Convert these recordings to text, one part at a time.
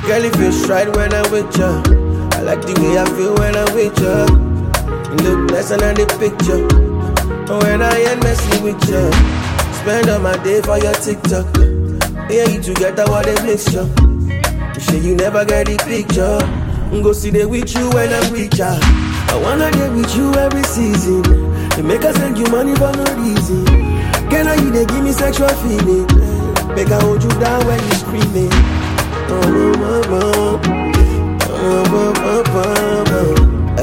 Girl, it feels right when I'm with you. I like the way I feel when I'm with you. You look nicer than the picture. When I ain't messing with you, spend all my day for your TikTok. Yeah, you together what a mixture. You say you never get the picture. Go see they with you when I'm with ya. I wanna get with you every season. They make us send you money for no reason. Can I you they give me sexual feeling? Make I hold you down when you screaming. Oh, oh, oh, oh. Oh, oh, oh, oh,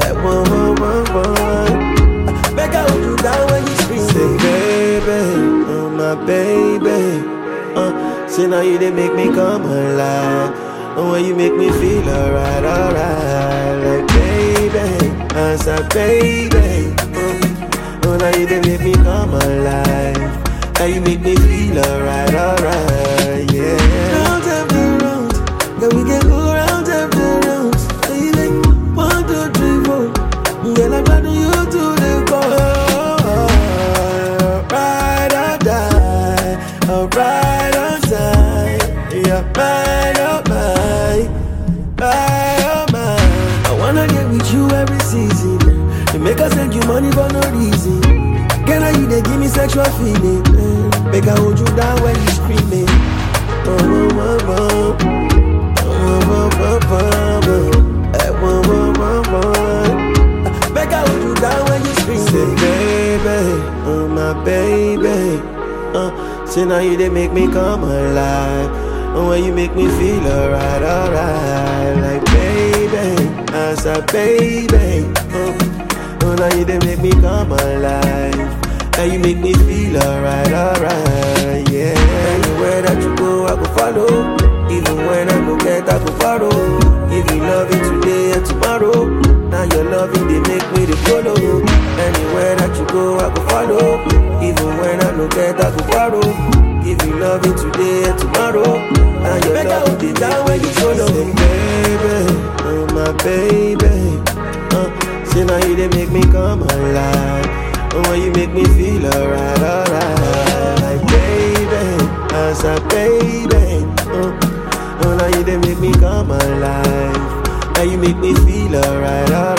oh. Make I hold you down when you screaming. Say baby, oh my baby. Say now you they make me come alive. Oh, when you make me feel alright, alright. Like baby, I said baby. Oh, now you they make me come alive. Now you make me feel alright, alright, yeah. Round after round, then we can go round after round. Baby, 1, 2, 3, 4. Girl, I'm glad you to the core. Ride or die, alright on time. Yeah, ride or die, ride or mine. I wanna get with you every season. They make us send you money for no reason. Can I you they give me sexual feeling? Make I hold you down when you screaming. Oh, oh, oh, oh. Oh, oh, oh, oh, oh. Oh, oh, oh, oh. Make I hold you down when you screaming. Say baby, oh my baby. Say now you they make me come alive. Oh, when you make me feel alright, alright. Like baby, I said baby. Oh, now you they make me come alive. Now you make me feel alright, alright, yeah. Anywhere that you go, I go follow. Even when I don't get, I go follow. Give you loving today and tomorrow. Now your loving, they make me the follow. Anywhere that you go, I go follow. Even when I don't get, I go follow. Give you loving today and tomorrow. Now your loving, they make me the follow. Say baby, oh my baby. Say now you they make me come alive. Oh, when you make me feel alright, alright. Like baby, I said baby. Oh, now you they make me come alive. Now you make me feel alright, alright.